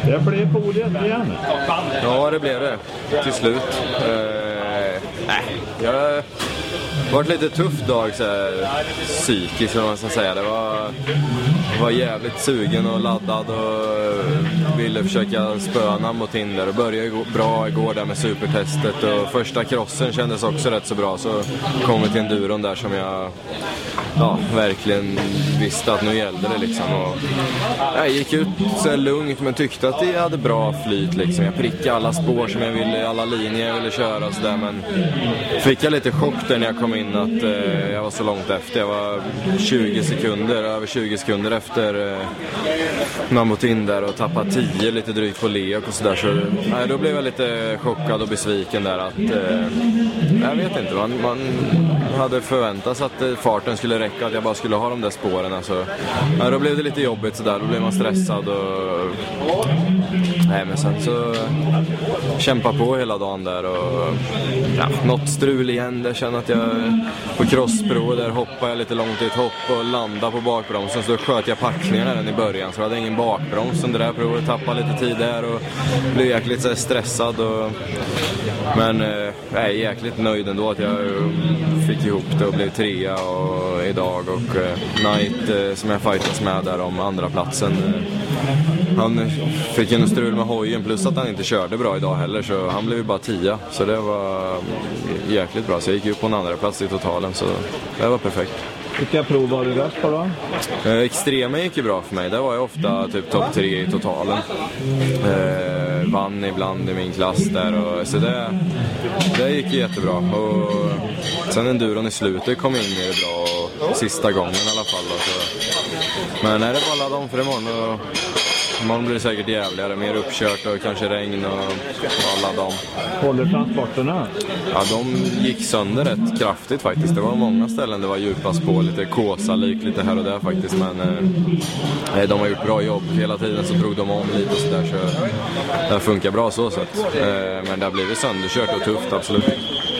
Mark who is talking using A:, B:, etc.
A: Det blev podiet igen.
B: Ja, det blev det. Till slut. Jag varit lite tuff dag så här, psykiskt som man ska säga. Det var jävligt sugen och laddad och ville försöka spöna mot Tinder och började bra igår där med supertestet och första crossen kändes också rätt så bra, så kom vi till enduron där som jag verkligen visste att nu gällde det liksom. Och jag gick ut så lugnt men tyckte att jag hade bra flyt liksom. Jag prickade alla spår som jag ville, alla linjer jag ville köra och sådär, men fick jag lite chock där när jag kom in att jag var så långt efter. Jag var över 20 sekunder efter man mot in där och tappade 10 lite drygt på Leok och sådär, så då blev jag lite chockad och besviken där att jag vet inte, man hade förväntat sig att farten skulle räcka, att jag bara skulle ha de där spåren alltså. Då blev det lite jobbigt sådär, då blev man stressad och men sen så kämpa på hela dagen där och något strul igen. Jag känner att jag på crossbro där hoppade jag lite långt i ett hopp och landade på bakbromsen, så då sköt jag packningarna den i början, så jag hade ingen bakbroms under det här provet, tappade lite tid där och blev jäkligt så stressad men jag är jäkligt nöjd ändå att jag fick ihop det och blev 3 och idag, och Knight som jag fightas med där om andra platsen, han fick en strul med hojen plus att han inte körde bra idag heller, så han blev ju bara 10, så det var jäkligt bra, så jag gick ju på en andra plats i totalen, så det var perfekt.
A: Vilka prov var du bäst på då?
B: Extremen gick ju bra för mig. Där var jag ofta typ topp 3 i totalen. Vann ibland i min klass där. Så det gick ju jättebra. Och sen enduron i slutet kom in i det bra. Och sista gången i alla fall. Men är det bara ladda om för imorgon. Och imorgon blir det säkert jävligare. Mer uppkört och kanske regn och ladda om.
A: Håller transporterna?
B: Ja, de gick sönder rätt kraftigt faktiskt. Det var många ställen det var djupa spår, lite kåsa-lik lite här och där faktiskt. Men de har gjort bra jobb. Hela tiden så drog de om lite och sådär, så det funkar bra så sätt. Men det har blivit sönderkört och tufft, absolut.